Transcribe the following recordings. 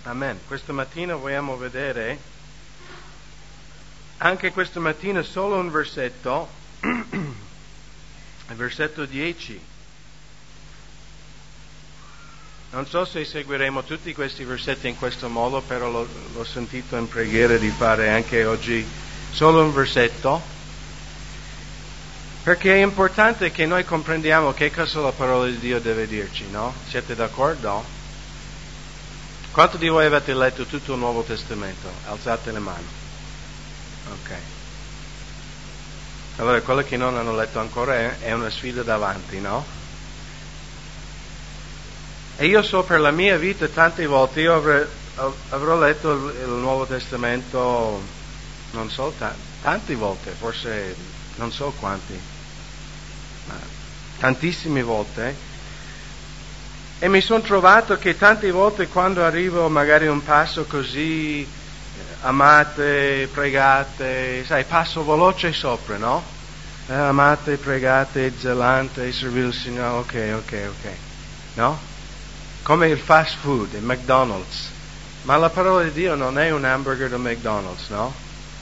Amen. Questa mattina vogliamo vedere, anche questa mattina, solo un versetto, il versetto 10. Non so se seguiremo tutti questi versetti in questo modo, però l'ho sentito in preghiera di fare anche oggi solo un versetto, perché è importante che noi comprendiamo che cosa la parola di Dio deve dirci, no? Siete d'accordo? Quanto di voi avete letto tutto il Nuovo Testamento? Alzate le mani. Ok. Allora, quelli che non hanno letto ancora è una sfida davanti, no? E io so per la mia vita tante volte, io avrò letto il Nuovo Testamento, non so, tante volte, forse non so quanti, ma tantissime volte. E mi sono trovato che tante volte quando arrivo magari a un passo così, amate, pregate, sai, passo veloce sopra, no? Amate, pregate, zelante, servire il Signore, ok, no? Come il fast food, il McDonald's. Ma la parola di Dio non è un hamburger del McDonald's, no?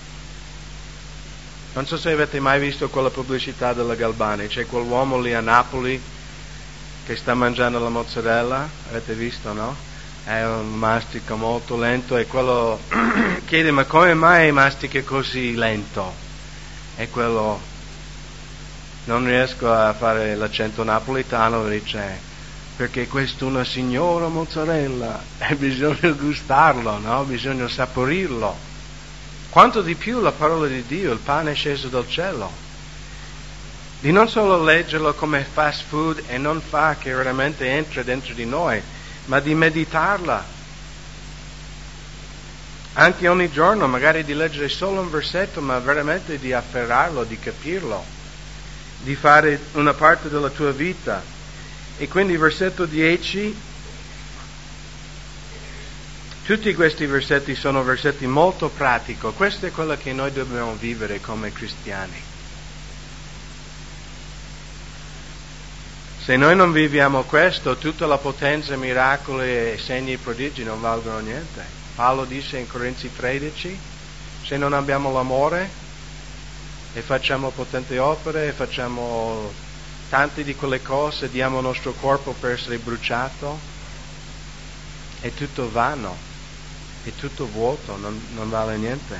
Non so se avete mai visto quella pubblicità della Galbani, c'è quell'uomo lì a Napoli che sta mangiando la mozzarella, avete visto, no? È un mastica molto lento e quello chiede: ma come mai mastica così lento? E quello, non riesco a fare l'accento napoletano, dice: perché questa è una signora mozzarella e bisogna gustarlo, no? Bisogna saporirlo. Quanto di più la parola di Dio, il pane è sceso dal cielo. Di non solo leggerlo come fast food e non fa che veramente entra dentro di noi, ma di meditarla. Anche ogni giorno, magari di leggere solo un versetto, ma veramente di afferrarlo, di capirlo, di fare una parte della tua vita. E quindi versetto 10, tutti questi versetti sono versetti molto pratici. Questo è quello che noi dobbiamo vivere come cristiani. Se noi non viviamo questo, tutta la potenza, miracoli e segni e prodigi non valgono niente. Paolo dice in Corinzi 13, se non abbiamo l'amore e facciamo potenti opere e facciamo tante di quelle cose, diamo il nostro corpo per essere bruciato, è tutto vano, è tutto vuoto, non vale niente.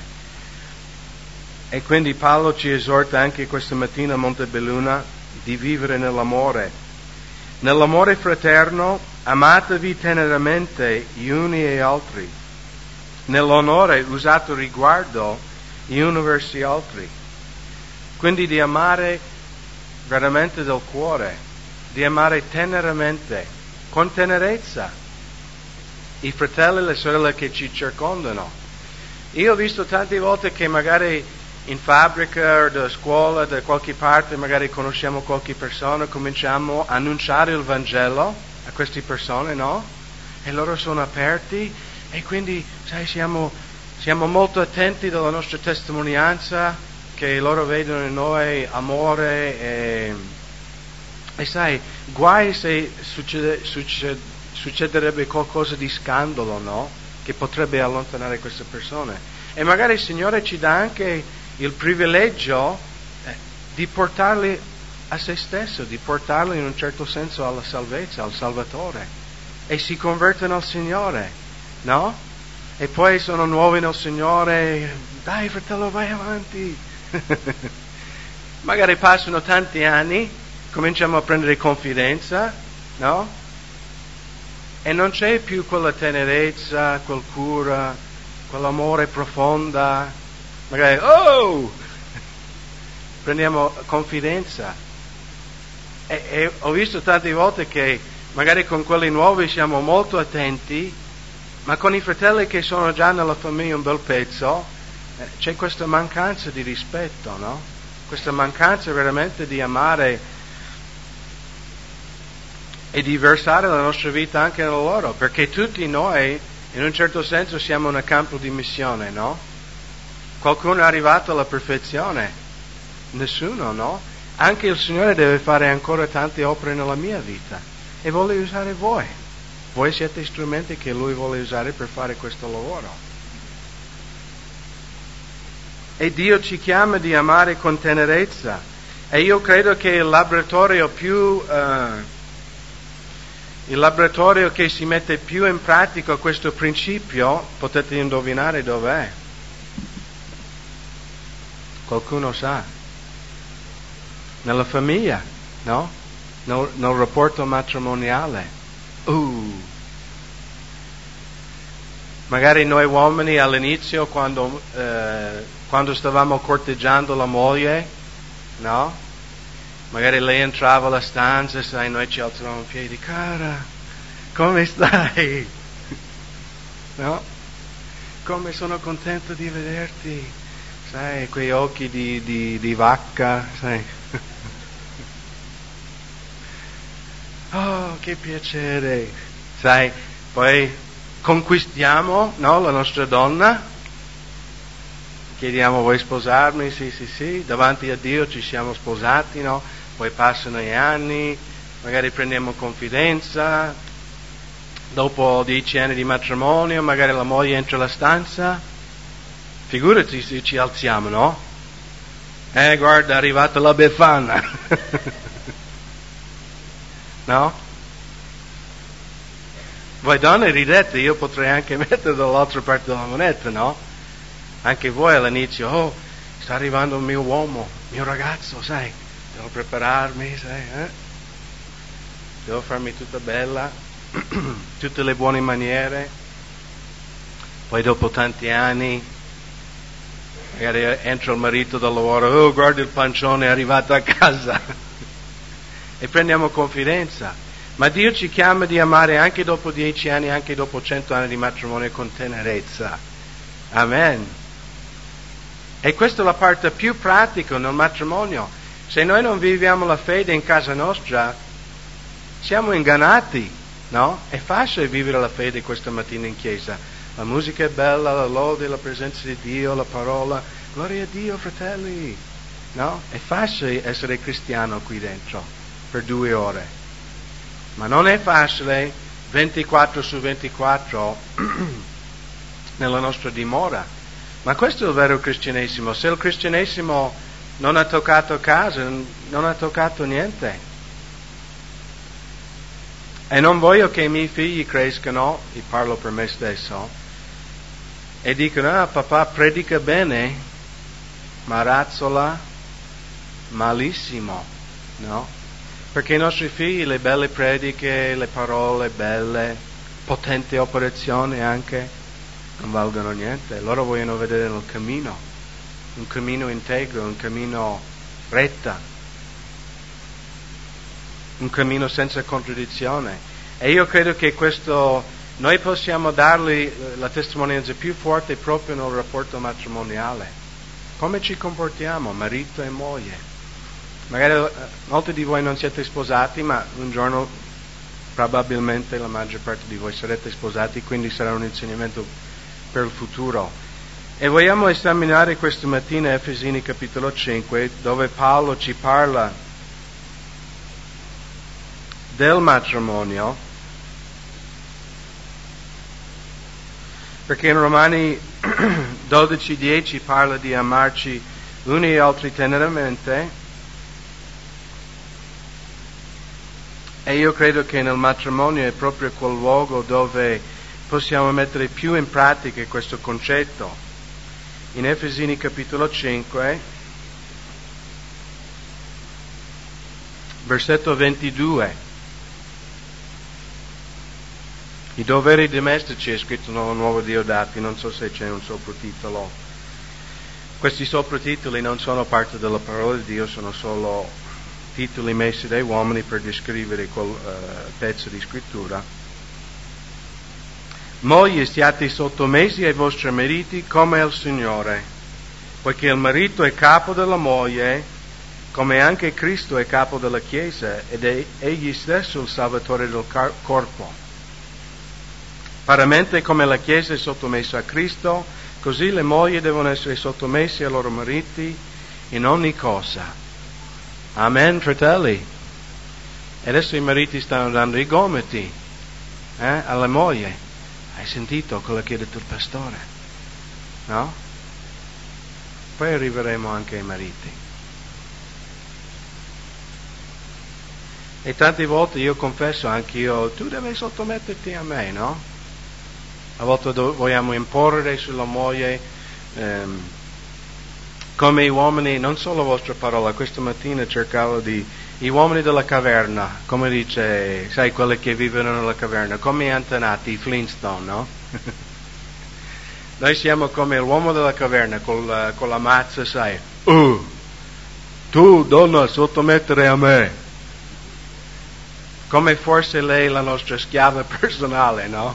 E quindi Paolo ci esorta anche questa mattina a Montebelluna di vivere nell'amore. Nell'amore fraterno, amatevi teneramente gli uni e gli altri. Nell'onore usate riguardo gli uni verso gli altri. Quindi di amare veramente del cuore, di amare teneramente, con tenerezza, i fratelli e le sorelle che ci circondano. Io ho visto tante volte che magari in fabbrica o da scuola, da qualche parte, magari conosciamo qualche persona, cominciamo a annunciare il Vangelo a queste persone, no? E loro sono aperti e quindi, sai, siamo molto attenti dalla nostra testimonianza, che loro vedono in noi amore e sai, guai se succederebbe qualcosa di scandalo, no? Che potrebbe allontanare queste persone. E magari il Signore ci dà anche il privilegio di portarli a se stesso, di portarli in un certo senso alla salvezza, al Salvatore, e si convertono al Signore, no? E poi sono nuovi nel Signore, dai fratello, vai avanti. Magari passano tanti anni, cominciamo a prendere confidenza, no? E non c'è più quella tenerezza, quel cura, quell'amore profonda. Magari, prendiamo confidenza. E ho visto tante volte che magari con quelli nuovi siamo molto attenti, ma con i fratelli che sono già nella famiglia un bel pezzo, c'è questa mancanza di rispetto, no? Questa mancanza veramente di amare e di versare la nostra vita anche nella loro, perché tutti noi, in un certo senso, siamo in un campo di missione, no? Qualcuno è arrivato alla perfezione? Nessuno, no? Anche il Signore deve fare ancora tante opere nella mia vita e vuole usare voi. Voi siete strumenti che Lui vuole usare per fare questo lavoro. E Dio ci chiama di amare con tenerezza. E io credo che il laboratorio che si mette più in pratica questo principio, potete indovinare dov'è? Qualcuno sa? Nella famiglia, no? Nel rapporto matrimoniale. Magari noi uomini all'inizio, quando stavamo corteggiando la moglie, no? Magari lei entrava alla stanza, sai, noi ci alzavamo in piedi, cara, come stai? No? Come sono contento di vederti, sai, quei occhi di vacca, sai. Oh, che piacere, sai, poi conquistiamo, no, la nostra donna, chiediamo vuoi sposarmi? Sì, davanti a Dio ci siamo sposati, no? Poi passano gli anni, magari prendiamo confidenza, dopo 10 anni di matrimonio, magari la moglie entra alla stanza, figurati se ci alziamo, no? Guarda, è arrivata la Befana. No? Voi donne ridete, io potrei anche mettere dall'altra parte della moneta, no? Anche voi all'inizio, sta arrivando il mio uomo, il mio ragazzo, sai, devo prepararmi, sai, devo farmi tutta bella, tutte le buone maniere. Poi dopo tanti anni, magari entra il marito dal lavoro, guarda il pancione, è arrivato a casa. E prendiamo confidenza. Ma Dio ci chiama di amare anche dopo 10 anni, anche dopo 100 anni di matrimonio con tenerezza. Amen. E questa è la parte più pratica nel matrimonio. Se noi non viviamo la fede in casa nostra, siamo ingannati, no? È facile vivere la fede questa mattina in chiesa. La musica è bella, la lode, la presenza di Dio, la parola. Gloria a Dio, fratelli. No? È facile essere cristiano qui dentro per 2 ore. Ma non è facile 24 su 24 nella nostra dimora. Ma questo è il vero cristianesimo. Se il cristianesimo non ha toccato casa, non ha toccato niente. E non voglio che i miei figli crescano, e parlo per me stesso, e dicono, papà predica bene, ma razzola malissimo, no? Perché i nostri figli, le belle prediche, le parole belle, potenti operazioni anche, non valgono niente. Loro vogliono vedere nel cammino, un cammino integro, un cammino retta, un cammino senza contraddizione. E io credo che questo, noi possiamo dargli la testimonianza più forte proprio nel rapporto matrimoniale. Come ci comportiamo, marito e moglie? Magari molti di voi non siete sposati, ma un giorno probabilmente la maggior parte di voi sarete sposati, quindi sarà un insegnamento per il futuro. E vogliamo esaminare questa mattina Efesini capitolo 5, dove Paolo ci parla del matrimonio, perché in Romani 12:10 parla di amarci uni e altri teneramente. E io credo che nel matrimonio è proprio quel luogo dove possiamo mettere più in pratica questo concetto. In Efesini capitolo 5, versetto 22, i doveri domestici è scritto nella Nuova Diodati, non so se c'è un soprotitolo. Questi soprotitoli non sono parte della parola di Dio, sono solo titoli messi dai uomini per descrivere quel pezzo di scrittura. Mogli, siate sottomessi ai vostri mariti come al Signore, poiché il marito è capo della moglie, come anche Cristo è capo della Chiesa, ed è egli stesso il Salvatore del corpo. Paramente come la Chiesa è sottomessa a Cristo, così le mogli devono essere sottomesse ai loro mariti in ogni cosa. Amen, fratelli. E adesso i mariti stanno dando i gomiti. alla moglie. Hai sentito quello che ha detto il pastore? No? Poi arriveremo anche ai mariti. E tante volte io confesso anch'io, tu devi sottometterti a me, no? A volte vogliamo imporre sulla moglie, come gli uomini, non solo vostra parola, questa mattina cercavo gli uomini della caverna, come dice, sai, quelli che vivono nella caverna, come gli antenati, i Flintstone, no? Noi siamo come l'uomo della caverna, con la mazza, sai, tu donna sottomettere a me. Come forse lei è la nostra schiava personale, no?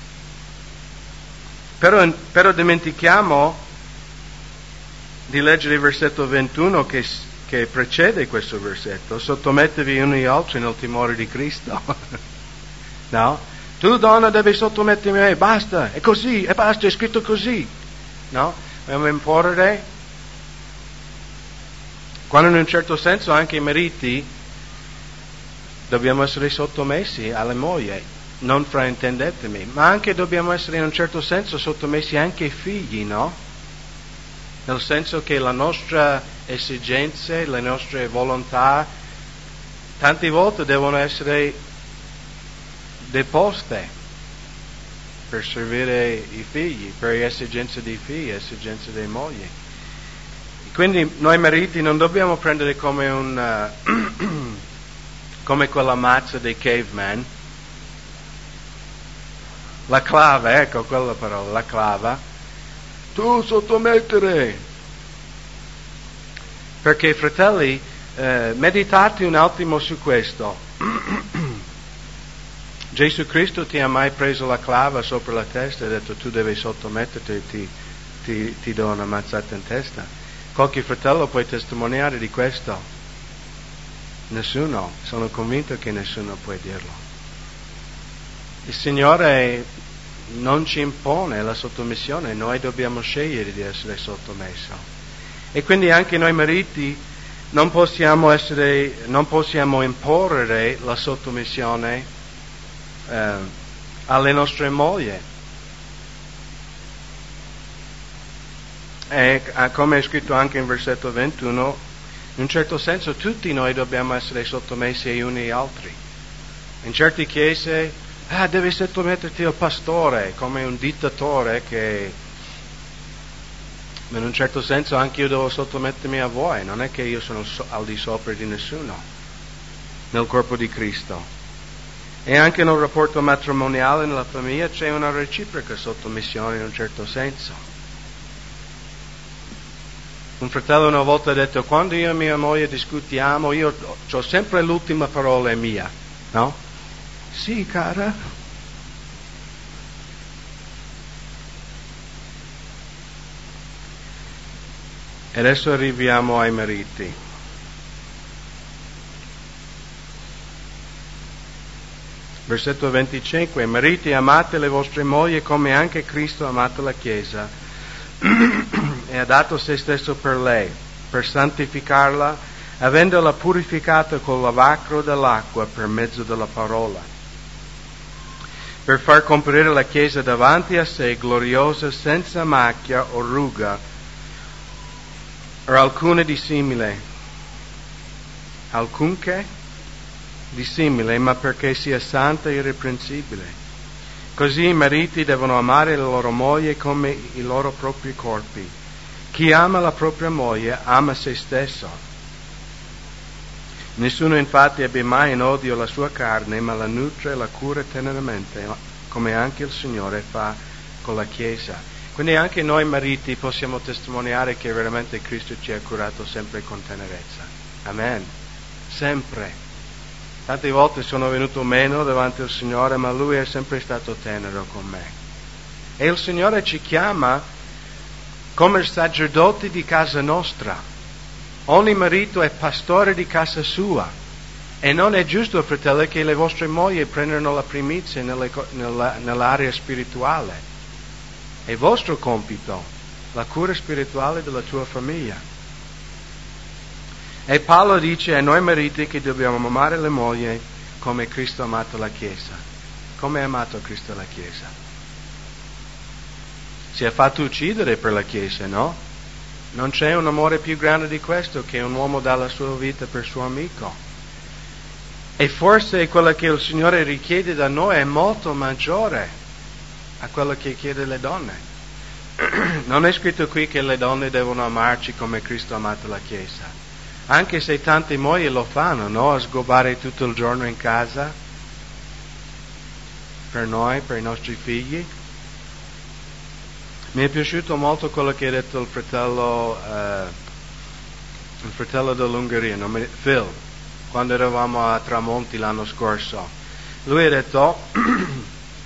Però dimentichiamo di leggere il versetto 21 che precede questo versetto. Sottomettevi uni agli altri nel timore di Cristo. No? Tu donna devi sottomettermi a me, basta, è così, e basta, è scritto così. No? Dobbiamo imporre. Quando in un certo senso anche i mariti dobbiamo essere sottomessi alle mogli, non fraintendetemi, ma anche dobbiamo essere in un certo senso sottomessi anche ai figli, no? Nel senso che le nostre esigenze, le nostre volontà, tante volte devono essere deposte per servire i figli, per le esigenze dei figli, le esigenze dei mogli. Quindi noi mariti non dobbiamo prendere come come quella mazza dei caveman, la clava, ecco quella parola, la clava, tu sottomettere. Perché fratelli, meditate un attimo su questo. Gesù Cristo ti ha mai preso la clava sopra la testa e ha detto tu devi sottometterti, ti do una mazzata in testa? Qualche fratello può testimoniare di questo? Nessuno, sono convinto che nessuno può dirlo. Il Signore non ci impone la sottomissione, noi dobbiamo scegliere di essere sottomessi. E quindi anche noi mariti non possiamo imporre la sottomissione alle nostre mogli. E come è scritto anche in versetto 21, in un certo senso tutti noi dobbiamo essere sottomessi agli uni agli altri. In certe chiese, devi sottometterti al pastore come un dittatore ma in un certo senso anche io devo sottomettermi a voi, non è che io sono al di sopra di nessuno nel corpo di Cristo. E anche nel rapporto matrimoniale, nella famiglia, c'è una reciproca sottomissione in un certo senso. Un fratello una volta ha detto, quando io e mia moglie discutiamo, io ho sempre l'ultima parola è mia, no? Sì, cara. E adesso arriviamo ai mariti. Versetto 25, mariti amate le vostre mogli come anche Cristo ha amato la Chiesa e ha dato se stesso per lei, per santificarla, avendola purificata col lavacro dell'acqua per mezzo della parola, per far comparire la Chiesa davanti a sé gloriosa, senza macchia o ruga o alcunché di simile, ma perché sia santa e irreprensibile. Così i mariti devono amare la loro moglie come i loro propri corpi. Chi ama la propria moglie ama se stesso. Nessuno infatti abbia mai in odio la sua carne, ma la nutre e la cura teneramente, come anche il Signore fa con la Chiesa. Quindi anche noi mariti possiamo testimoniare che veramente Cristo ci ha curato sempre con tenerezza. Amen. Sempre. Tante volte sono venuto meno davanti al Signore, ma Lui è sempre stato tenero con me. E il Signore ci chiama come sacerdoti di casa nostra. Ogni marito è pastore di casa sua. E non è giusto, fratelli, che le vostre mogli prendano la primizia nell'area spirituale. È vostro compito, la cura spirituale della tua famiglia. E Paolo dice a noi mariti che dobbiamo amare le mogli come Cristo ha amato la Chiesa. Come ha amato Cristo la Chiesa? Si è fatto uccidere per la Chiesa, no? Non c'è un amore più grande di questo, che un uomo dà la sua vita per suo amico. E forse quello che il Signore richiede da noi è molto maggiore a quello che chiede le donne. Non è scritto qui che le donne devono amarci come Cristo ha amato la Chiesa. Anche se tante mogli lo fanno, no? A sgobbare tutto il giorno in casa per noi, per i nostri figli. Mi è piaciuto molto quello che ha detto il fratello dell'Ungheria, Phil, quando eravamo a Tramonti l'anno scorso. Lui ha detto: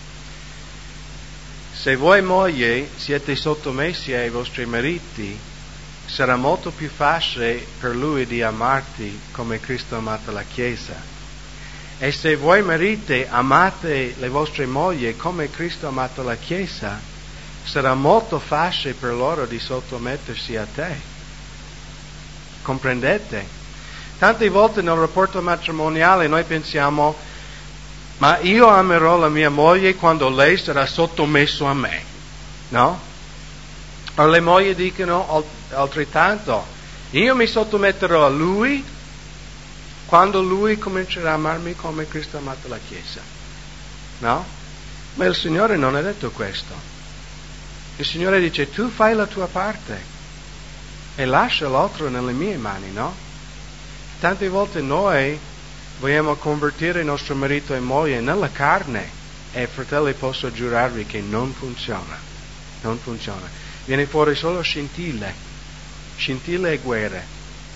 se voi mogli siete sottomessi ai vostri mariti, sarà molto più facile per lui di amarti come Cristo ha amato la Chiesa. E se voi mariti amate le vostre mogli come Cristo ha amato la Chiesa, sarà molto facile per loro di sottomettersi a te. Comprendete? Tante volte nel rapporto matrimoniale noi pensiamo: ma io amerò la mia moglie quando lei sarà sottomesso a me, no? O le mogli dicono altrettanto: io mi sottometterò a lui quando lui comincerà a amarmi come Cristo ha amato la Chiesa, no? Ma il Signore non ha detto questo. Il Signore dice: tu fai la tua parte e lascia l'altro nelle mie mani, no? Tante volte noi vogliamo convertire il nostro marito e moglie nella carne, e fratelli, posso giurarvi che non funziona. Non funziona. Viene fuori solo scintille e guerre.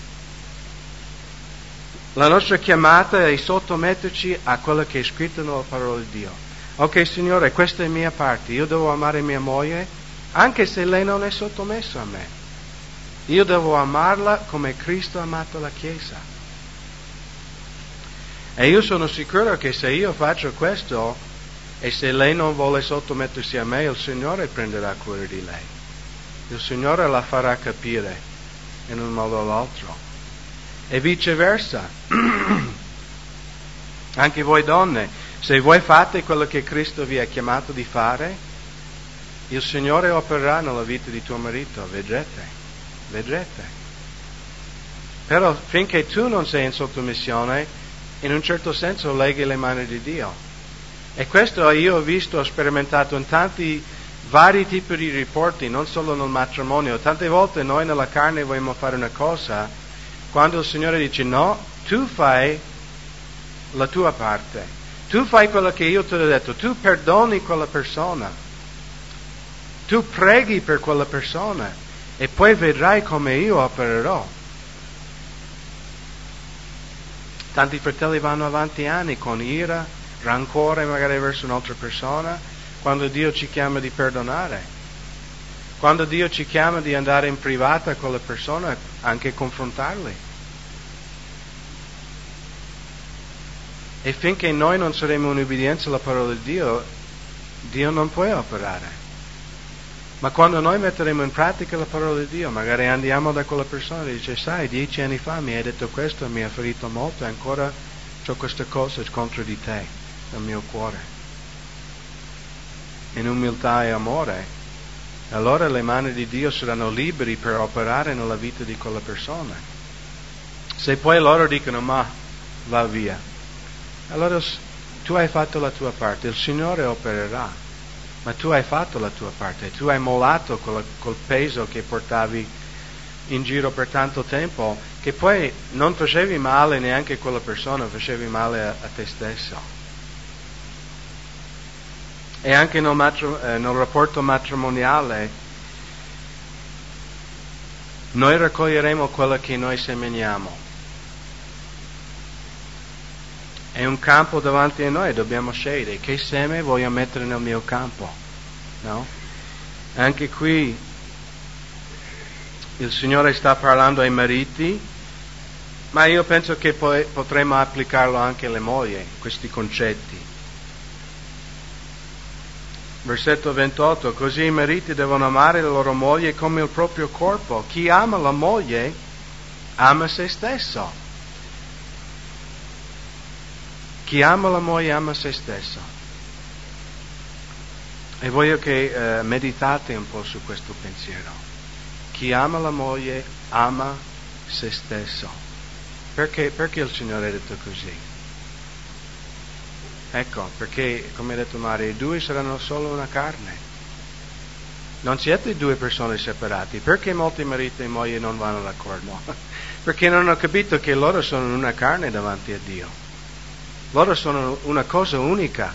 La nostra chiamata è sottometterci a quello che è scritto nella parola di Dio. Ok, Signore, questa è mia parte. Io devo amare mia moglie, anche se lei non è sottomessa a me. Io devo amarla come Cristo ha amato la Chiesa. E io sono sicuro che se io faccio questo, e se lei non vuole sottomettersi a me, il Signore prenderà cura di lei. Il Signore la farà capire in un modo o l'altro. E viceversa. Anche voi donne, se voi fate quello che Cristo vi ha chiamato di fare, il Signore opererà nella vita di tuo marito, vedrete. Però finché tu non sei in sottomissione, in un certo senso leghi le mani di Dio. E questo io ho visto, ho sperimentato in tanti vari tipi di rapporti, non solo nel matrimonio. Tante volte noi nella carne vogliamo fare una cosa, quando il Signore dice: no, tu fai la tua parte, tu fai quello che io ti ho detto, tu perdoni quella persona, tu preghi per quella persona, e poi vedrai come io opererò. Tanti fratelli vanno avanti anni con ira, rancore magari verso un'altra persona, quando Dio ci chiama di perdonare. Quando Dio ci chiama di andare in privata con la persona, anche confrontarli. E finché noi non saremo in obbedienza alla parola di Dio, Dio non può operare. Ma quando noi metteremo in pratica la parola di Dio, magari andiamo da quella persona e dice: sai, 10 anni fa mi hai detto questo, mi ha ferito molto, e ancora ho queste cose contro di te nel mio cuore. In umiltà e amore, allora le mani di Dio saranno liberi per operare nella vita di quella persona. Se poi loro dicono: ma va via, allora tu hai fatto la tua parte, il Signore opererà. Ma tu hai fatto la tua parte, tu hai mollato col peso che portavi in giro per tanto tempo, che poi non facevi male neanche a quella persona, facevi male a te stesso. E anche nel rapporto matrimoniale noi raccoglieremo quello che noi seminiamo. È un campo davanti a noi, dobbiamo scegliere che seme voglio mettere nel mio campo, no? Anche qui il Signore sta parlando ai mariti, ma io penso che poi potremo applicarlo anche alle mogli, questi concetti. Versetto 28: così i mariti devono amare la loro moglie come il proprio corpo. Chi ama la moglie ama se stesso. Chi ama la moglie ama se stesso. E voglio che meditate un po' su questo pensiero. Chi ama la moglie ama se stesso. Perché il Signore ha detto così? Ecco, perché, come ha detto Maria, i due saranno solo una carne. Non siete due persone separate. Perché molti mariti e mogli non vanno d'accordo? Perché non hanno capito che loro sono una carne davanti a Dio. Loro sono una cosa unica.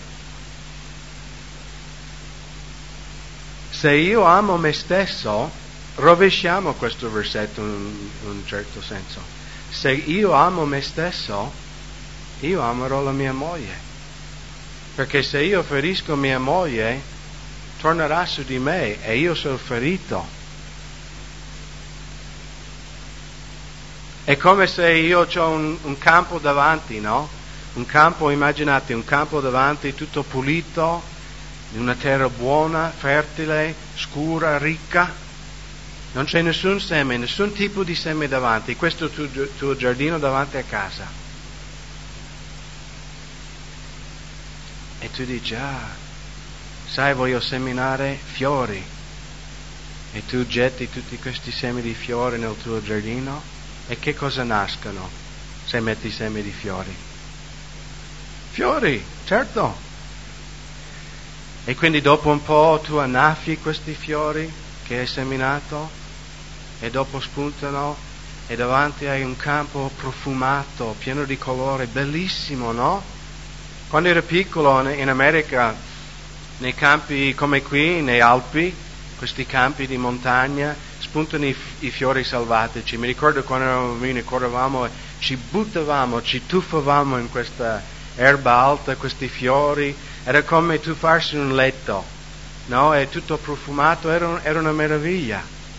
Se io amo me stesso, rovesciamo questo versetto in un certo senso. Se io amo me stesso, io amerò la mia moglie. Perché se io ferisco mia moglie, tornerà su di me e io sono ferito. È come se io ho un campo davanti, no? Un campo, immaginate, un campo davanti tutto pulito, in una terra buona, fertile, scura, ricca. Non c'è nessun seme, nessun tipo di seme davanti. Questo è il tuo giardino davanti a casa. E tu dici, sai, voglio seminare fiori. E tu getti tutti questi semi di fiori nel tuo giardino. E che cosa nascono se metti semi di fiori? Fiori, certo. E quindi dopo un po' tu annaffi questi fiori che hai seminato e dopo spuntano e davanti hai un campo profumato, pieno di colore, bellissimo, no? Quando ero piccolo in America, nei campi come qui, nei Alpi, questi campi di montagna, spuntano i fiori selvatici. Mi ricordo quando eravamo bambini, correvamo, ci buttavamo, ci tuffavamo in questa erba alta, questi fiori. Era come tuffarsi in un letto, no? È tutto profumato, era una meraviglia.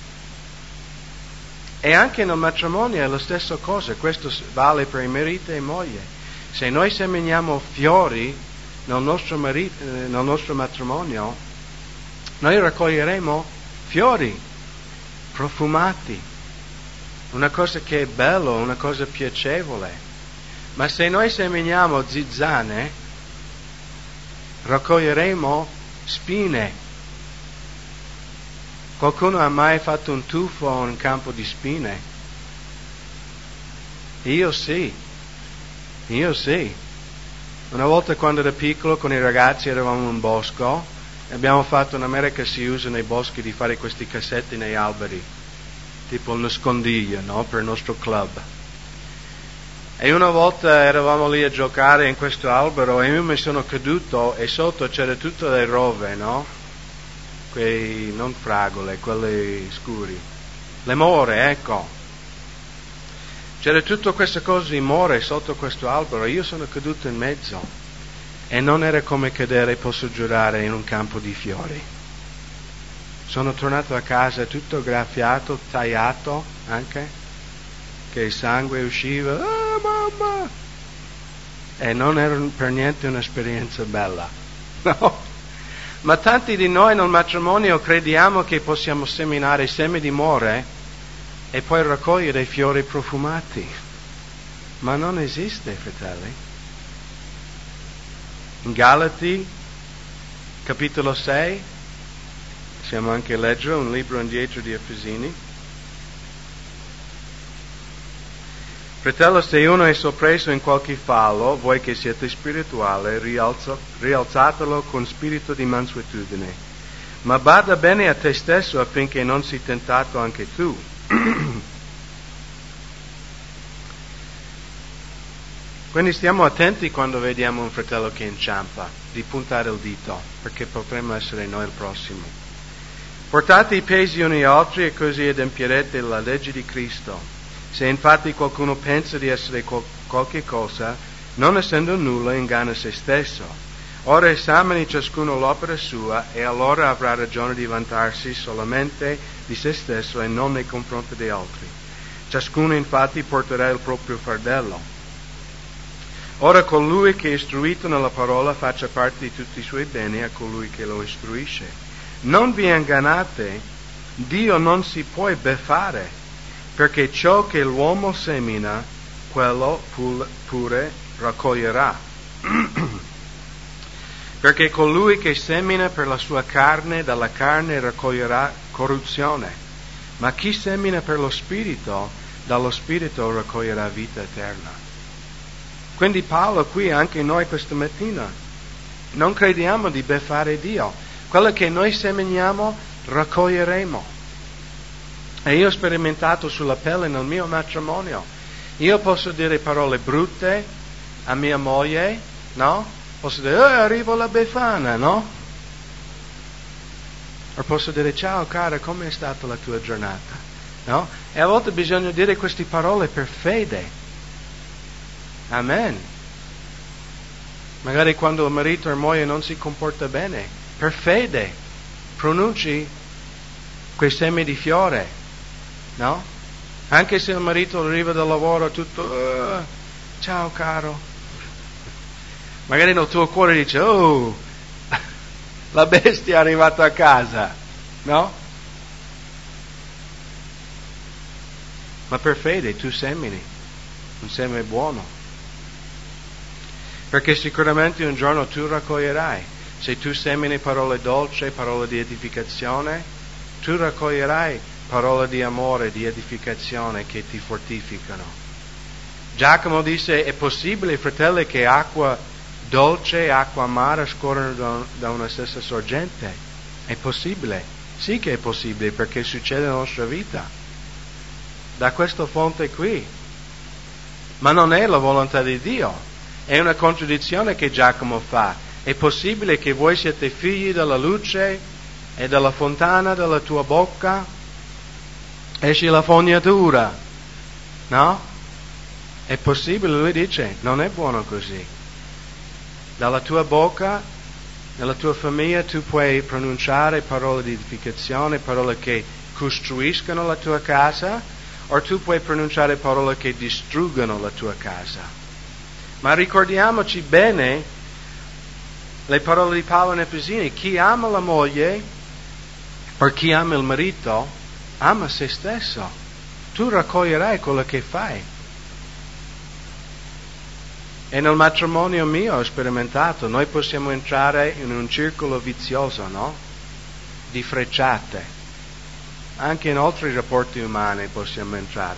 E anche nel matrimonio è la stessa cosa, questo vale per i mariti e moglie. Se noi seminiamo fiori nel nostro matrimonio, noi raccoglieremo fiori profumati, una cosa che è bella, una cosa piacevole. Ma se noi seminiamo zizzane, raccoglieremo spine. Qualcuno ha mai fatto un tuffo a un campo di spine? Io sì. Una volta quando ero piccolo con i ragazzi eravamo in un bosco e abbiamo fatto, in America si usa nei boschi di fare questi cassetti nei alberi, tipo il nascondiglio, no? Per il nostro club. E una volta eravamo lì a giocare in questo albero e io mi sono caduto e sotto c'era tutte le rove, no? Quei, non fragole, quelli scuri. Le more, ecco. C'era tutta questa cosa di more sotto questo albero e io sono caduto in mezzo. E non era come cadere, posso giurare, in un campo di fiori. Sono tornato a casa tutto graffiato, tagliato anche, che il sangue usciva, mamma! E non era per niente un'esperienza bella, no? Ma tanti di noi nel matrimonio crediamo che possiamo seminare semi di more e poi raccogliere fiori profumati. Ma non esiste, fratelli. In Galati, capitolo 6, possiamo anche leggere un libro indietro di Efesini. Fratello, se uno è soppresso in qualche fallo, voi che siete spirituali, rialzatelo con spirito di mansuetudine. Ma bada bene a te stesso affinché non sia tentato anche tu. Quindi stiamo attenti quando vediamo un fratello che inciampa, di puntare il dito, perché potremmo essere noi il prossimo. Portate i pesi uni agli altri e così adempierete la legge di Cristo. Se infatti qualcuno pensa di essere qualche cosa, non essendo nulla, inganna se stesso. Ora esamini ciascuno l'opera sua e allora avrà ragione di vantarsi solamente di se stesso e non nei confronti di altri. Ciascuno infatti porterà il proprio fardello. Ora colui che è istruito nella parola faccia parte di tutti i suoi beni a colui che lo istruisce. Non vi ingannate, Dio non si può beffare. Perché ciò che l'uomo semina, quello pure raccoglierà. Perché colui che semina per la sua carne, dalla carne raccoglierà corruzione, ma chi semina per lo Spirito, dallo Spirito raccoglierà vita eterna. Quindi Paolo qui, anche noi questa mattina, non crediamo di beffare Dio. Quello che noi seminiamo, raccoglieremo. E io ho sperimentato sulla pelle nel mio matrimonio. Io posso dire parole brutte a mia moglie, no? Posso dire, arrivo la Befana, no? O posso dire, ciao cara, com'è stata la tua giornata? No? E a volte bisogna dire queste parole per fede. Amen. Magari quando il marito o la moglie non si comporta bene, per fede, pronunci quei semi di fiore, no? Anche se il marito arriva dal lavoro tutto, ciao caro. Magari nel tuo cuore dice, oh, la bestia è arrivata a casa, no? Ma per fede tu semini, un seme buono. Perché sicuramente un giorno tu raccoglierai. Se tu semini parole dolci, parole di edificazione, tu raccoglierai parole di amore, di edificazione che ti fortificano. Giacomo disse, è possibile, fratelli, che acqua dolce e acqua amara scorrono da una stessa sorgente? È possibile? Sì che è possibile, perché succede nella nostra vita. Da questa fonte qui. Ma non è la volontà di Dio. È una contraddizione che Giacomo fa. È possibile che voi siete figli della luce e dalla fontana della tua bocca esce la fognatura, no? È possibile, lui dice, non è buono così. Dalla tua bocca, nella tua famiglia, tu puoi pronunciare parole di edificazione, parole che costruiscono la tua casa, o tu puoi pronunciare parole che distruggono la tua casa. Ma ricordiamoci bene le parole di Paolo in Efesini: chi ama la moglie, o chi ama il marito, ama se stesso. Tu raccoglierai quello che fai. E nel matrimonio mio ho sperimentato, noi possiamo entrare in un circolo vizioso, no? Di frecciate. Anche in altri rapporti umani possiamo entrare.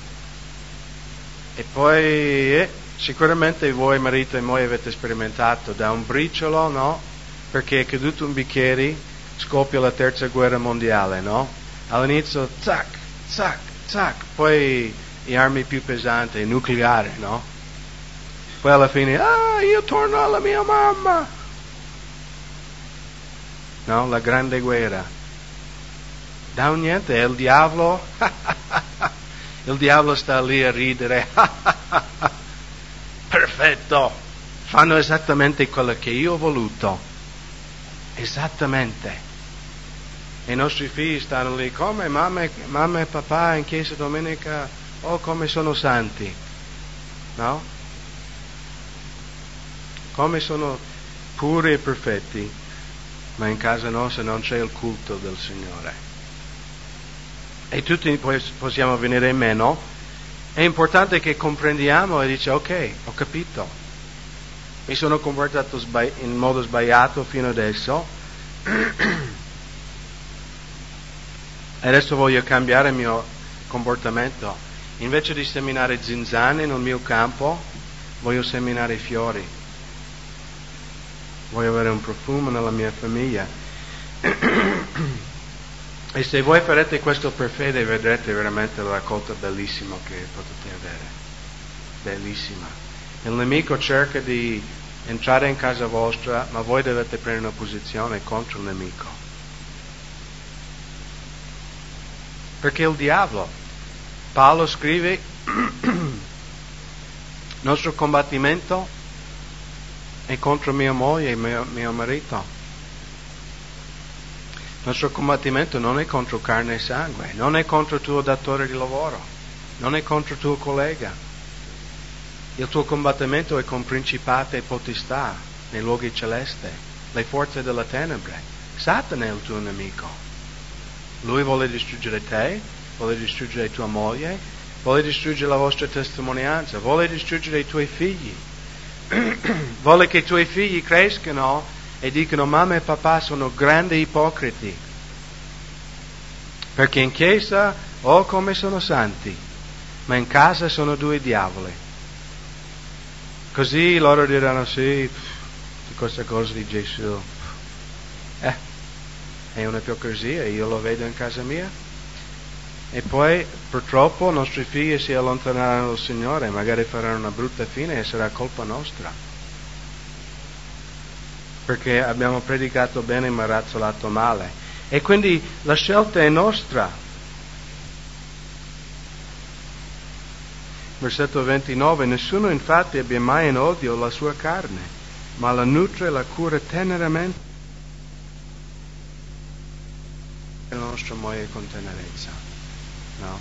E poi sicuramente voi marito e moglie avete sperimentato da un briciolo, no? Perché è caduto un bicchiere, scoppia la terza guerra mondiale, no? All'inizio, zac, zac, zac, poi le armi più pesanti, nucleare, no? Poi alla fine, io torno alla mia mamma. No, la grande guerra. Da un niente, è il diavolo. Il diavolo sta lì a ridere. Perfetto. Fanno esattamente quello che io ho voluto. Esattamente. E i nostri figli stanno lì, come mamma e papà in chiesa domenica, come sono santi. No? Come sono puri e perfetti, ma in casa nostra non c'è il culto del Signore. E tutti poi possiamo venire meno. È importante che comprendiamo e dice, ok, ho capito. Mi sono comportato in modo sbagliato fino adesso. Adesso voglio cambiare il mio comportamento. Invece di seminare zinzane nel mio campo, voglio seminare fiori. Voglio avere un profumo nella mia famiglia. E se voi farete questo per fede, vedrete veramente la raccolta bellissima che potete avere. Bellissima. Il nemico cerca di entrare in casa vostra, ma voi dovete prendere una posizione contro il nemico. Perché il diavolo, Paolo scrive, nostro combattimento è contro mia moglie e mio marito. Il nostro combattimento non è contro carne e sangue, non è contro il tuo datore di lavoro, non è contro il tuo collega. Il tuo combattimento è con principati e potestà nei luoghi celesti, le forze della tenebre. Satana è il tuo nemico. Lui vuole distruggere te, vuole distruggere tua moglie, vuole distruggere la vostra testimonianza, vuole distruggere i tuoi figli. Vuole che i tuoi figli crescano e dicono mamma e papà sono grandi ipocriti, perché in chiesa come sono santi, ma in casa sono due diavoli. Così loro diranno sì, questa cosa di Gesù è un'ipocrisia, io lo vedo in casa mia. E poi purtroppo i nostri figli si allontaneranno dal Signore, magari faranno una brutta fine e sarà colpa nostra, perché abbiamo predicato bene ma razzolato male. E quindi la scelta è nostra. Versetto 29: nessuno infatti abbia mai in odio la sua carne, ma la nutre e la cura teneramente la nostra moglie con tenerezza. No?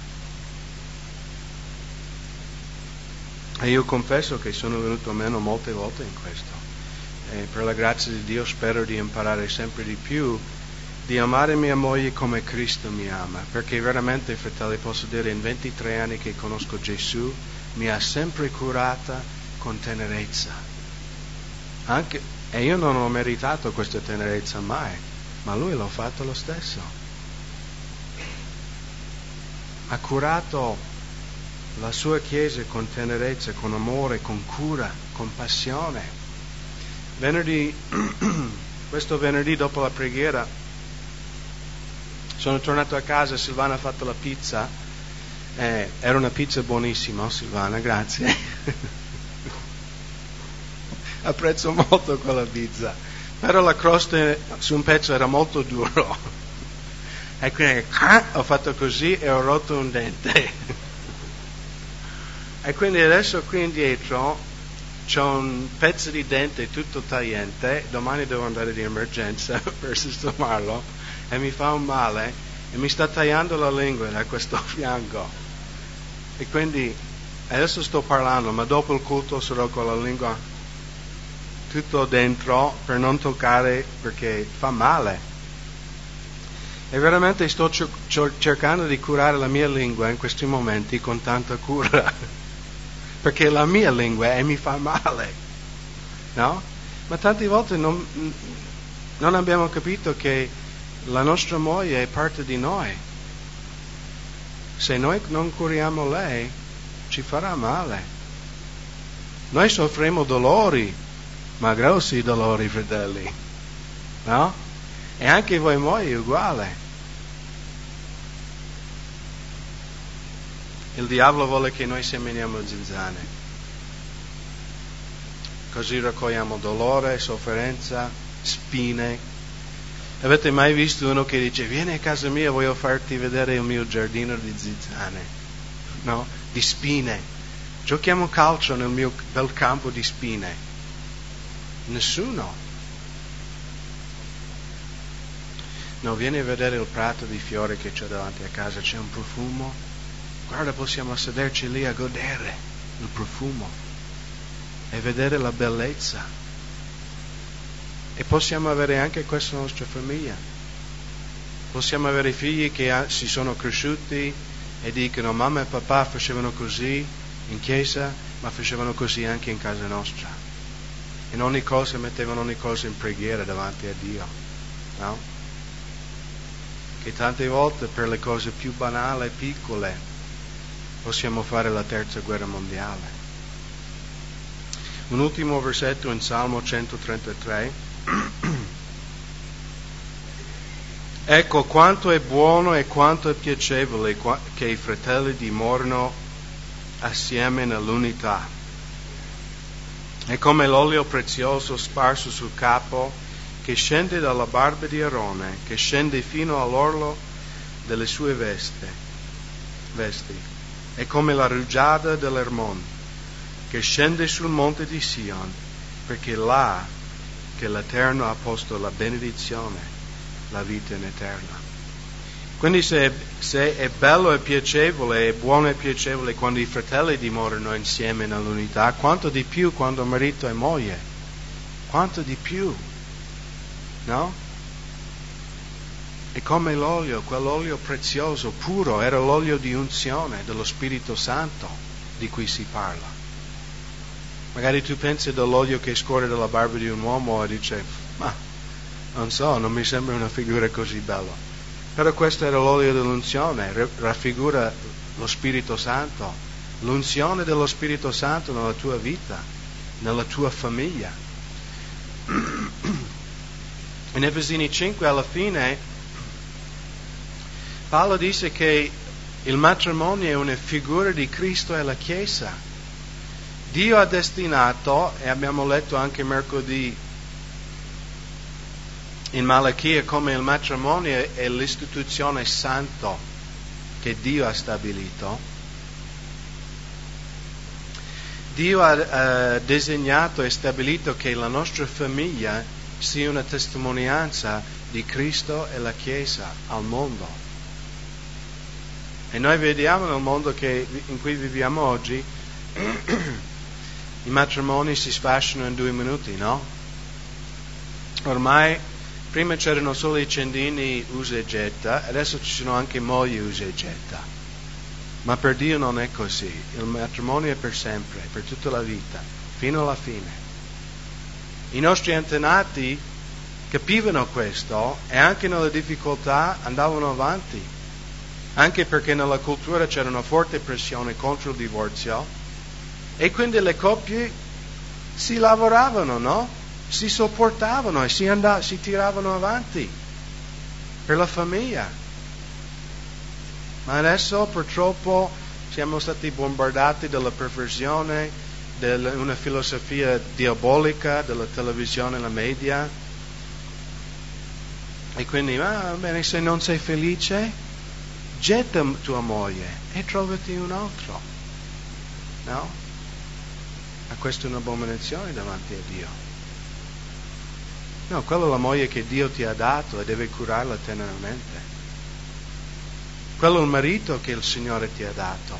E io confesso che sono venuto meno molte volte in questo. E per la grazia di Dio spero di imparare sempre di più di amare mia moglie come Cristo mi ama, perché veramente, fratelli, posso dire in 23 anni che conosco Gesù, mi ha sempre curata con tenerezza. E io non ho meritato questa tenerezza mai, ma Lui l'ha fatto lo stesso. Ha curato la sua Chiesa con tenerezza, con amore, con cura, con passione. Questo venerdì dopo la preghiera sono tornato a casa, Silvana ha fatto la pizza, era una pizza buonissima, Silvana, grazie. Apprezzo molto quella pizza, però la crosta su un pezzo era molto duro. E quindi ho fatto così e ho rotto un dente. E quindi adesso qui indietro c'ho un pezzo di dente tutto tagliente, domani devo andare di emergenza per sistemarlo e mi fa un male e mi sta tagliando la lingua da questo fianco. E quindi adesso sto parlando, ma dopo il culto sarò con la lingua tutto dentro per non toccare, perché fa male. E veramente sto cercando di curare la mia lingua in questi momenti con tanta cura, perché la mia lingua mi fa male, no? Ma tante volte non abbiamo capito che la nostra moglie è parte di noi. Se noi non curiamo lei, ci farà male. Noi soffriamo dolori, ma grossi dolori, fratelli, no? E anche voi mogli uguale. Il diavolo vuole che noi seminiamo zanzane, così raccogliamo dolore, sofferenza, spine. Avete mai visto uno che dice vieni a casa mia, voglio farti vedere il mio giardino di zanzane, no? Di spine. Giochiamo calcio nel mio bel campo di spine. Nessuno. No, vieni a vedere il prato di fiori che c'è davanti a casa, c'è un profumo. Guarda, possiamo sederci lì a godere il profumo e vedere la bellezza. E possiamo avere anche questa nostra famiglia. Possiamo avere figli che si sono cresciuti e dicono mamma e papà facevano così in chiesa, ma facevano così anche in casa nostra. In ogni cosa mettevano ogni cosa in preghiera davanti a Dio, no? Che tante volte per le cose più banali e piccole possiamo fare la terza guerra mondiale. Un ultimo versetto in Salmo 133. Ecco quanto è buono e quanto è piacevole che i fratelli dimorino assieme nell'unità. È come l'olio prezioso sparso sul capo, che scende dalla barba di Aarone, che scende fino all'orlo delle sue vesti. È come la rugiada dell'Ermon, che scende sul monte di Sion, perché là che l'Eterno ha posto la benedizione, la vita in eterna. Quindi se è bello e piacevole, è buono e piacevole quando i fratelli dimorano insieme nell'unità, quanto di più quando marito e moglie, quanto di più. No? È come l'olio, quell'olio prezioso, puro, era l'olio di unzione dello Spirito Santo di cui si parla. Magari tu pensi dell'olio che scorre dalla barba di un uomo e dici, ma Non so, non mi sembra una figura così bella. Però questo era l'olio dell'unzione, raffigura lo Spirito Santo, l'unzione dello Spirito Santo nella tua vita, nella tua famiglia. In Efesini 5 alla fine Paolo dice che il matrimonio è una figura di Cristo e la Chiesa. Dio ha destinato, e abbiamo letto anche mercoledì in Malachia, come il matrimonio è l'istituzione santo che Dio ha stabilito. Dio ha disegnato e stabilito che la nostra famiglia sia una testimonianza di Cristo e la Chiesa al mondo. E noi vediamo nel mondo in cui viviamo oggi, i matrimoni si sfasciano in 2 minuti, no? Ormai, prima c'erano solo i cendini usa e getta, adesso ci sono anche mogli usa e getta. Ma per Dio non è così. Il matrimonio è per sempre, per tutta la vita, fino alla fine. I nostri antenati capivano questo e anche nelle difficoltà andavano avanti. Anche perché nella cultura c'era una forte pressione contro il divorzio e quindi le coppie si lavoravano, no? Si sopportavano e si tiravano avanti per la famiglia. Ma adesso purtroppo siamo stati bombardati dalla perversione, da una filosofia diabolica della televisione e la media. E quindi, va bene, se non sei felice, getta tua moglie e trovati un altro. No? Ma questa è un'abominazione davanti a Dio. No, quella è la moglie che Dio ti ha dato e deve curarla teneramente. Quello è il marito che il Signore ti ha dato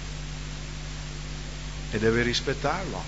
e deve rispettarlo.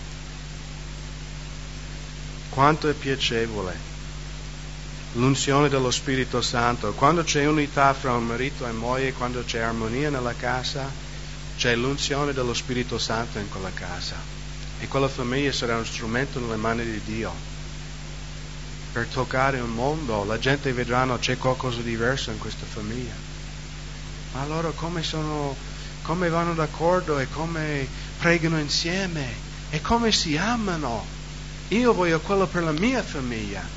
Quanto è piacevole l'unzione dello Spirito Santo. Quando c'è unità fra un marito e moglie, quando c'è armonia nella casa, c'è l'unzione dello Spirito Santo in quella casa. E quella famiglia sarà un strumento nelle mani di Dio per toccare il mondo. La gente vedranno c'è qualcosa di diverso in questa famiglia. Ma loro come vanno d'accordo e come pregano insieme e come si amano. Io voglio quello per la mia famiglia.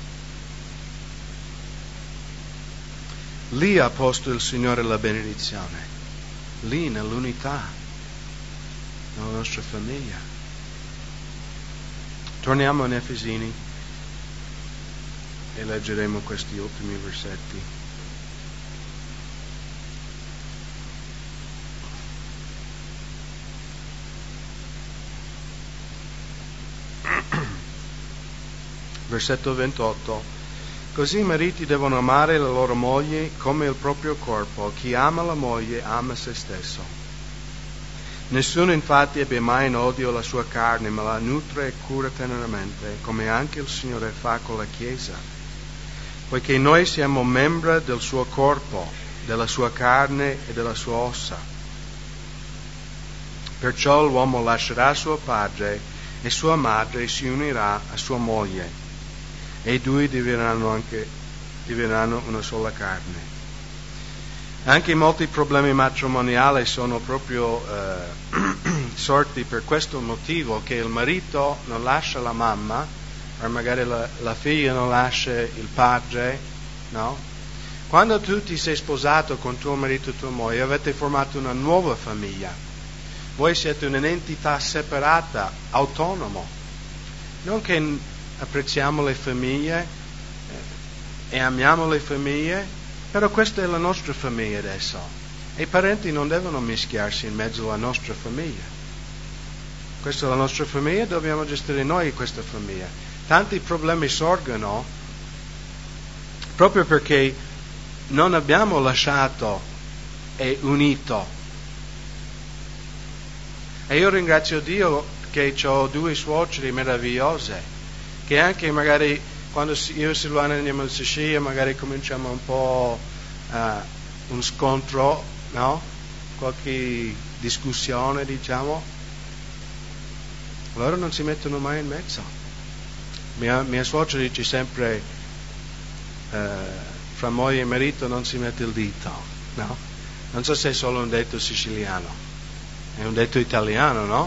Lì ha posto il Signore la benedizione, lì nell'unità, nella nostra famiglia. Torniamo in Efesini e leggeremo questi ultimi versetti. Versetto 28. Così i mariti devono amare le loro mogli come il proprio corpo. Chi ama la moglie ama se stesso. Nessuno infatti abbia mai in odio la sua carne, ma la nutre e cura teneramente, come anche il Signore fa con la Chiesa. Poiché noi siamo membri del suo corpo, della sua carne e della sua ossa. Perciò l'uomo lascerà suo padre e sua madre e si unirà a sua moglie. E i due diventeranno una sola carne. Anche molti problemi matrimoniali sono proprio sorti per questo motivo, che il marito non lascia la mamma, o magari la figlia non lascia il padre, no? Quando tu ti sei sposato con tuo marito e tua moglie, avete formato una nuova famiglia. Voi siete un'entità separata, autonomo. Non che apprezziamo le famiglie e amiamo le famiglie, però questa è la nostra famiglia adesso e i parenti non devono mischiarsi in mezzo alla nostra famiglia. Questa è la nostra famiglia, dobbiamo gestire noi questa famiglia. Tanti problemi sorgono proprio perché non abbiamo lasciato e unito. E io ringrazio Dio che ho 2 suoceri meravigliose, che anche magari quando io e Silvana andiamo in Sicilia magari cominciamo un po' un scontro, no? Qualche discussione, diciamo. Loro non si mettono mai in mezzo. Mia suocera dice sempre fra moglie e marito non si mette il dito, no? Non so se è solo un detto siciliano, è un detto italiano, no?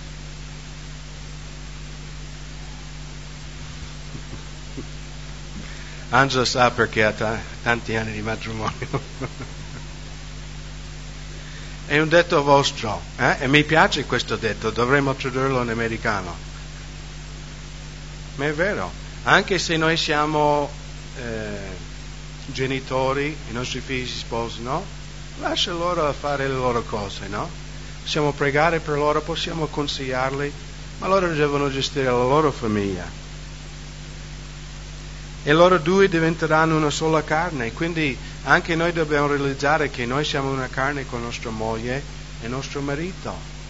Angelo sa perché ha tanti anni di matrimonio. È un detto vostro, e mi piace questo detto, dovremmo tradurlo in americano. Ma è vero, anche se noi siamo genitori, i nostri figli si sposano, lascia loro fare le loro cose, no? Possiamo pregare per loro, possiamo consigliarli, ma loro devono gestire la loro famiglia. E loro due diventeranno una sola carne, quindi anche noi dobbiamo realizzare che noi siamo una carne con nostra moglie e nostro marito.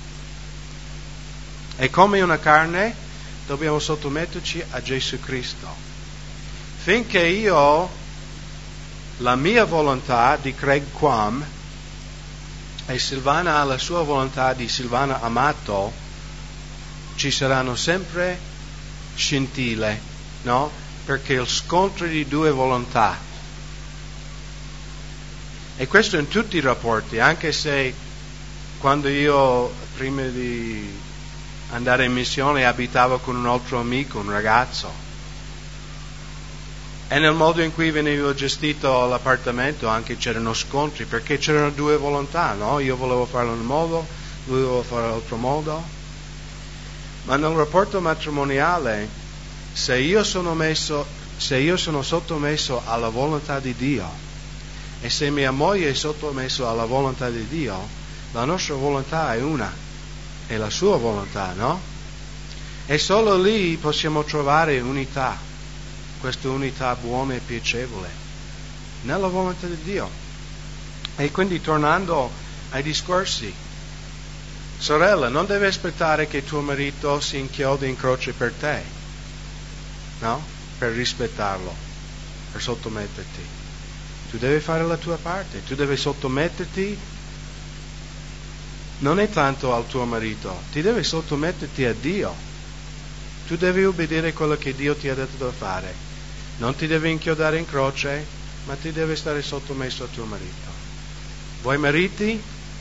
E come una carne dobbiamo sottometterci a Gesù Cristo. Finché io ho la mia volontà di Craig Quam e Silvana ha la sua volontà di Silvana Amato, ci saranno sempre scintille, no? Perché il scontro di due volontà. E questo in tutti i rapporti, anche se quando io prima di andare in missione abitavo con un altro amico, un ragazzo, e nel modo in cui venivo gestito l'appartamento anche c'erano scontri, perché c'erano due volontà, no? Io volevo farlo in un modo, lui voleva farlo all'altro modo. Ma nel rapporto matrimoniale, se io sono sottomesso alla volontà di Dio e se mia moglie è sottomessa alla volontà di Dio, la nostra volontà è una, è la sua volontà, no? E solo lì possiamo trovare unità, questa unità buona e piacevole, nella volontà di Dio. E quindi tornando ai discorsi, sorella, non devi aspettare che tuo marito si inchiodi in croce per te, no? Per rispettarlo, per sottometterti. Tu devi fare la tua parte, tu devi sottometterti, non è tanto al tuo marito, ti devi sottometterti a Dio. Tu devi obbedire quello che Dio ti ha detto da fare. Non ti devi inchiodare in croce, ma ti devi stare sottomesso a tuo marito. Voi mariti,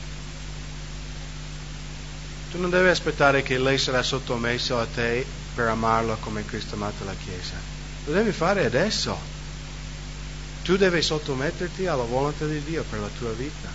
tu non devi aspettare che lei sarà sottomesso a te per amarlo come Cristo ha amato la Chiesa. Lo devi fare adesso. Tu devi sottometterti alla volontà di Dio per la tua vita.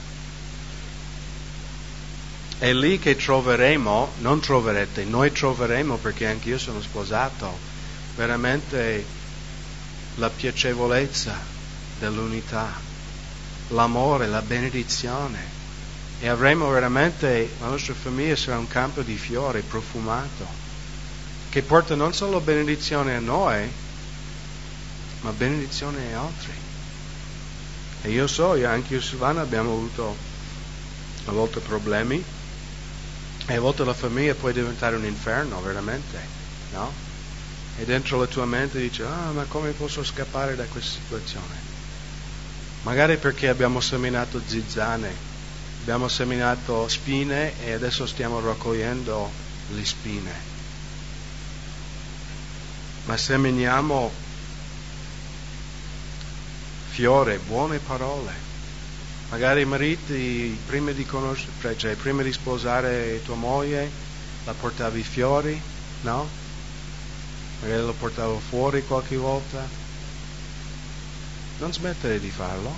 È lì che troveremo, non troverete, noi troveremo, perché anche io sono sposato, veramente la piacevolezza dell'unità, l'amore, la benedizione. E avremo veramente, la nostra famiglia sarà un campo di fiori profumato, che porta non solo benedizione a noi, ma benedizione agli altri. E io so, anche io e Silvana abbiamo avuto a volte problemi, e a volte la famiglia può diventare un inferno, veramente, no? E dentro la tua mente dici, ma come posso scappare da questa situazione? Magari perché abbiamo seminato zizzane, abbiamo seminato spine e adesso stiamo raccogliendo le spine. Ma seminiamo fiore, buone parole. Magari i mariti, prima di conoscere, cioè prima di sposare tua moglie, la portavi fiori, no? Magari lo portavo fuori qualche volta. Non smettere di farlo,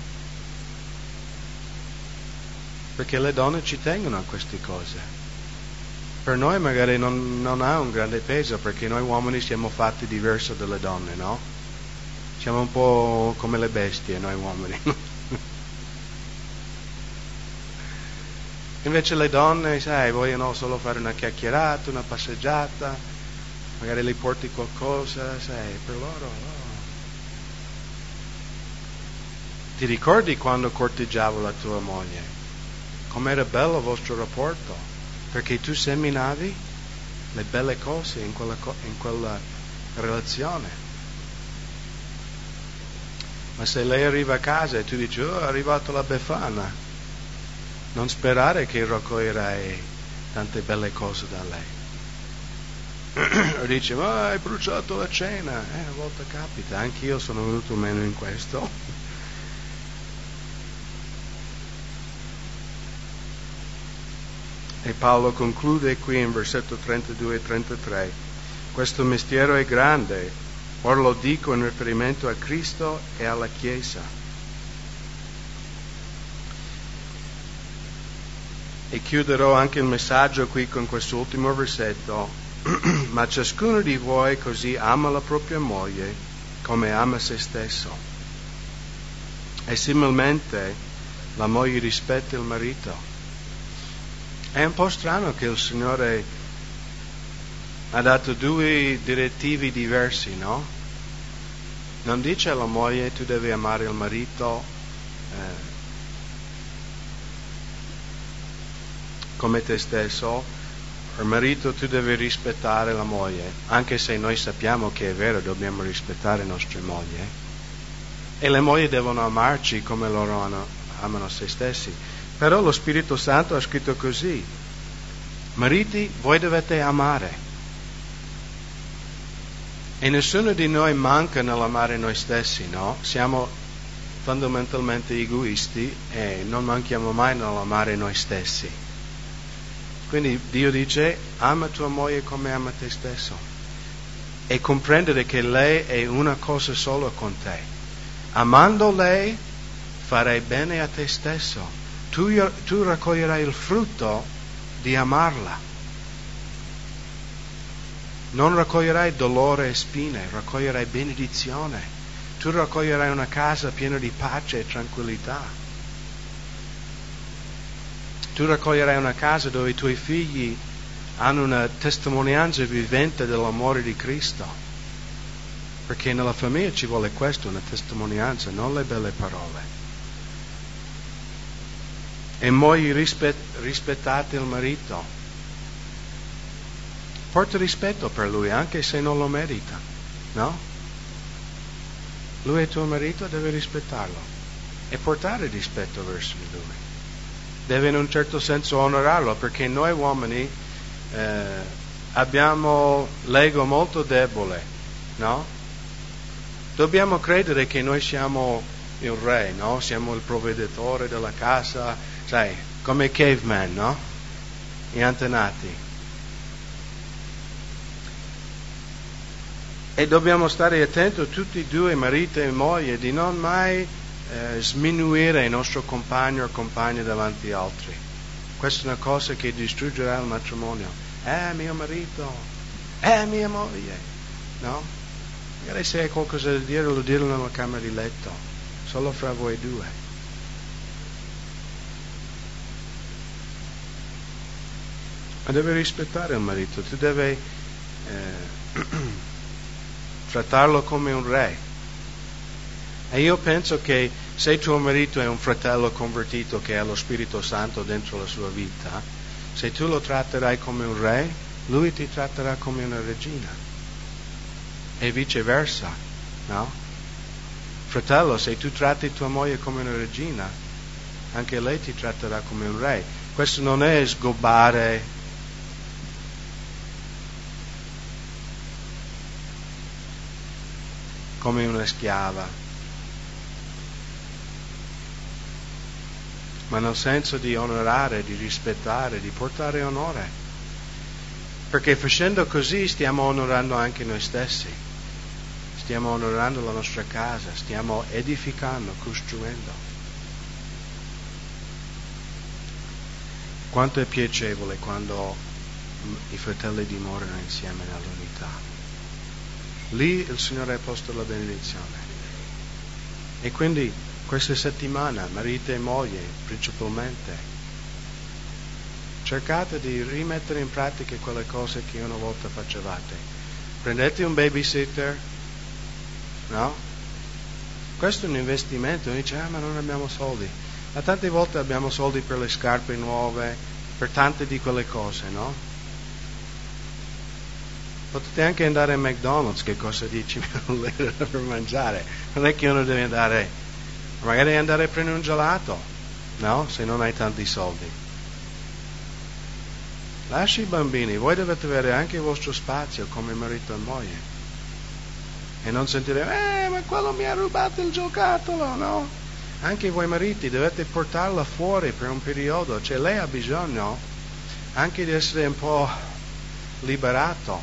perché le donne ci tengono a queste cose. Per noi magari non ha un grande peso, perché noi uomini siamo fatti diverso dalle donne, no? Siamo un po' come le bestie, noi uomini. Invece le donne, sai, vogliono solo fare una chiacchierata, una passeggiata, magari le porti qualcosa, sai, per loro. Ti ricordi quando corteggiavo la tua moglie? Com'era bello il vostro rapporto? Perché tu seminavi le belle cose in quella relazione. Ma se lei arriva a casa e tu dici, è arrivata la Befana, non sperare che raccoglierai tante belle cose da lei. O dice, ma hai bruciato la cena. A volte capita, anch'io sono venuto meno in questo. E Paolo conclude qui in versetto 32 e 33. Questo mistero è grande, ora lo dico in riferimento a Cristo e alla Chiesa. E chiuderò anche il messaggio qui con quest'ultimo versetto. Ma ciascuno di voi così ama la propria moglie come ama se stesso. E similmente la moglie rispetta il marito. È un po' strano che il Signore ha dato due direttivi diversi, no? Non dice alla moglie tu devi amare il marito come te stesso, il marito tu devi rispettare la moglie, anche se noi sappiamo che è vero, dobbiamo rispettare le nostre mogli. E le mogli devono amarci come loro amano se stessi. Però lo Spirito Santo ha scritto così: mariti, voi dovete amare. E nessuno di noi manca nell'amare noi stessi, no? Siamo fondamentalmente egoisti e non manchiamo mai nell'amare noi stessi. Quindi Dio dice, ama tua moglie come ama te stesso. E comprendere che lei è una cosa solo con te. Amando lei, farai bene a te stesso. Tu raccoglierai il frutto di amarla. Non raccoglierai dolore e spine, raccoglierai benedizione. Tu raccoglierai una casa piena di pace e tranquillità. Tu raccoglierai una casa dove i tuoi figli hanno una testimonianza vivente dell'amore di Cristo. Perché nella famiglia ci vuole questo, una testimonianza, non le belle parole. E mogli, rispettate il marito. Porta rispetto per lui, anche se non lo merita, no? Lui è tuo marito, deve rispettarlo e portare rispetto verso di lui. Deve in un certo senso onorarlo, perché noi uomini abbiamo l'ego molto debole, no? Dobbiamo credere che noi siamo il re, no? Siamo il provveditore della casa, sai, come caveman, no? Gli antenati. E dobbiamo stare attenti tutti e due, marito e moglie, di non mai sminuire il nostro compagno o compagna davanti agli altri. Questa è una cosa che distruggerà il matrimonio. Mio marito, mia moglie, no? Magari se hai qualcosa da dire, lo dirlo nella camera di letto, solo fra voi due. Ma devi rispettare il marito, tu devi trattarlo come un re. E io penso che se tuo marito è un fratello convertito che ha lo Spirito Santo dentro la sua vita, se tu lo tratterai come un re, lui ti tratterà come una regina. E viceversa, no? Fratello, se tu tratti tua moglie come una regina, anche lei ti tratterà come un re. Questo non è sgobbare come una schiava, ma nel senso di onorare, di rispettare, di portare onore. Perché facendo così stiamo onorando anche noi stessi, stiamo onorando la nostra casa, stiamo edificando, costruendo. Quanto è piacevole quando i fratelli dimorano insieme nell'unità. Lì il Signore ha posto la benedizione. E quindi questa settimana, marito e moglie principalmente, cercate di rimettere in pratica quelle cose che una volta facevate. Prendete un babysitter, no? Questo è un investimento. Uno dice, ma non abbiamo soldi. Ma tante volte abbiamo soldi per le scarpe nuove, per tante di quelle cose, no? Potete anche andare a McDonald's, che costa 10.000 lire per mangiare. Non è che uno deve andare, magari andare a prendere un gelato, no? Se non hai tanti soldi. Lascia i bambini, voi dovete avere anche il vostro spazio come marito e moglie. E non sentire, ma quello mi ha rubato il giocattolo, no? Anche voi mariti dovete portarla fuori per un periodo, cioè lei ha bisogno anche di essere un po' liberato.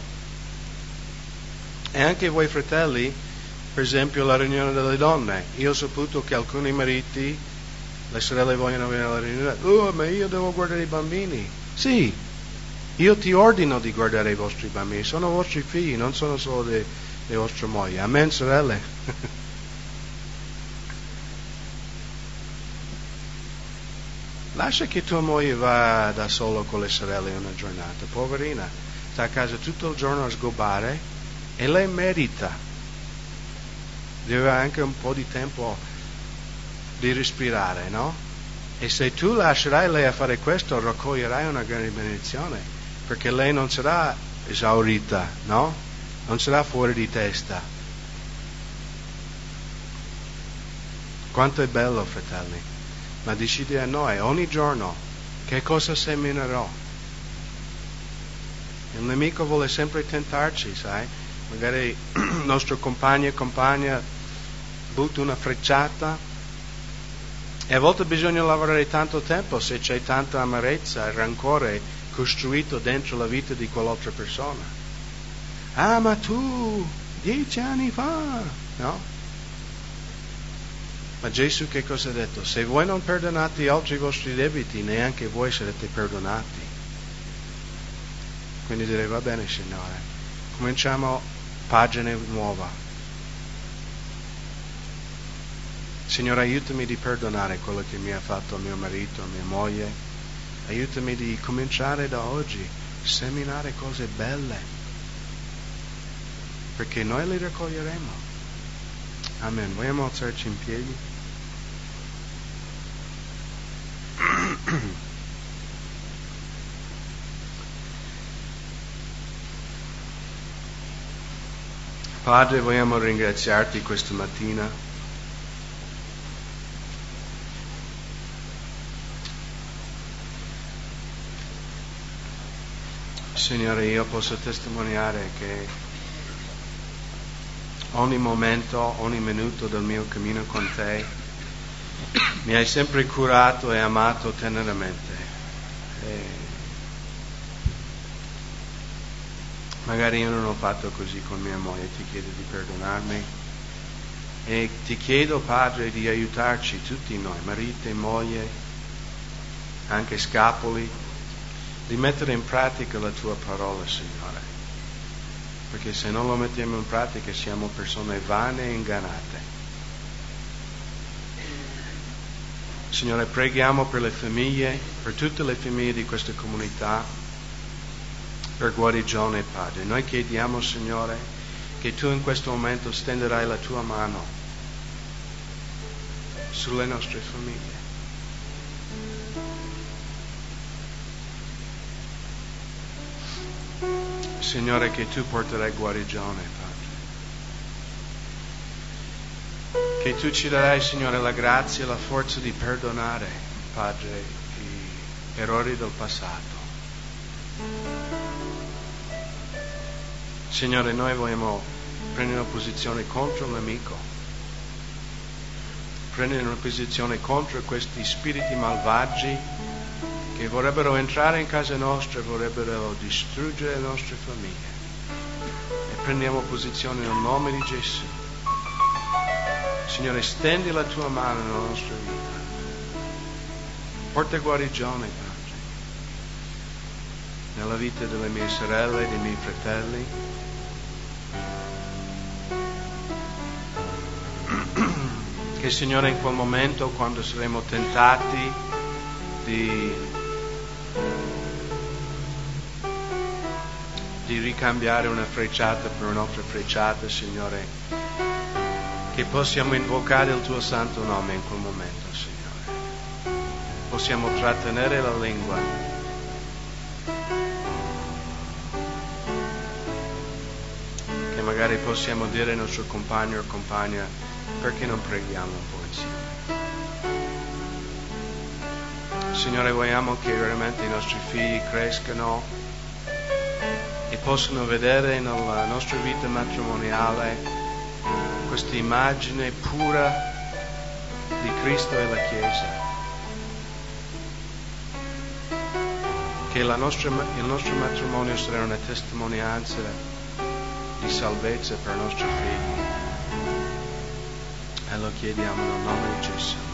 E anche voi fratelli, per esempio la riunione delle donne, io ho saputo che alcuni mariti, le sorelle vogliono venire alla riunione, ma io devo guardare i bambini. Sì, io ti ordino di guardare i vostri bambini, sono vostri figli, non sono solo dei vostre mogli. Amen, sorelle? Lascia che tua moglie va da solo con le sorelle una giornata, poverina, sta a casa tutto il giorno a sgobbare e lei merita di avere anche un po' di tempo di respirare, no? E se tu lascerai lei a fare questo, raccoglierai una grande benedizione, perché lei non sarà esaurita, no? Non sarà fuori di testa. Quanto è bello, fratelli. Ma decidi a noi ogni giorno che cosa seminerò. Il nemico vuole sempre tentarci, sai? Magari il nostro compagno e compagna butta una frecciata e a volte bisogna lavorare tanto tempo se c'è tanta amarezza e rancore costruito dentro la vita di quell'altra persona. Ma tu 10 anni fa, no? Ma Gesù che cosa ha detto? Se voi non perdonate altri vostri debiti, neanche voi sarete perdonati. Quindi direi, va bene Signore, cominciamo pagina nuova. Signore, aiutami di perdonare quello che mi ha fatto mio marito, mia moglie. Aiutami di cominciare da oggi, seminare cose belle, perché noi le raccoglieremo. Amen. Vogliamo alzarci in piedi? Padre, vogliamo ringraziarti questa mattina. Signore, io posso testimoniare che ogni momento, ogni minuto del mio cammino con te mi hai sempre curato e amato teneramente. E magari io non ho fatto così con mia moglie, ti chiedo di perdonarmi e ti chiedo, Padre, di aiutarci tutti noi, marito e moglie, anche scapoli, di mettere in pratica la tua parola, Signore. Perché se non lo mettiamo in pratica siamo persone vane e ingannate. Signore, preghiamo per le famiglie, per tutte le famiglie di questa comunità, per guarigione, Padre. Noi chiediamo, Signore, che tu in questo momento stenderai la tua mano sulle nostre famiglie. Signore, che tu porterai guarigione, Padre. Che tu ci darai, Signore, la grazia e la forza di perdonare, Padre, gli errori del passato. Signore, noi vogliamo prendere una posizione contro il nemico, prendere una posizione contro questi spiriti malvagi che vorrebbero entrare in casa nostra, vorrebbero distruggere le nostre famiglie. E prendiamo posizione nel nome di Gesù. Signore, stendi la tua mano nella nostra vita. Porta guarigione, Padre, nella vita delle mie sorelle e dei miei fratelli. Che, Signore, in quel momento, quando saremo tentati di ricambiare una frecciata per un'altra frecciata, Signore, che possiamo invocare il tuo santo nome in quel momento, Signore. Possiamo trattenere la lingua. Che magari possiamo dire al nostro compagno o compagna, perché non preghiamo un po' insieme? Signore, vogliamo che veramente i nostri figli crescano e possano vedere nella nostra vita matrimoniale questa immagine pura di Cristo e la Chiesa. Che il nostro matrimonio sarà una testimonianza di salvezza per i nostri figli. E lo chiediamo nel nome di Gesù.